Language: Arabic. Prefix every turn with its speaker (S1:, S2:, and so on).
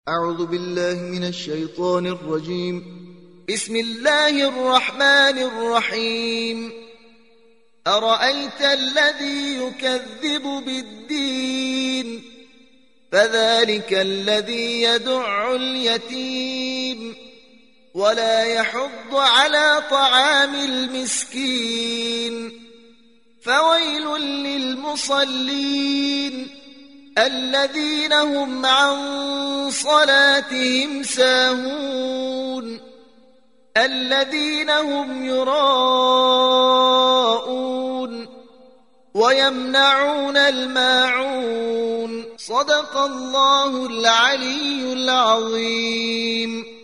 S1: أعوذ بالله من الشيطان الرجيم. بسم الله الرحمن الرحيم. أرأيت الذي يكذب بالدين فذلك الذي يدع اليتيم ولا يحض على طعام المسكين فويل للمصلين الذين هم عن صلاتهم ساهون الذين هم يراءون ويمنعون الماعون. صدق الله العلي العظيم.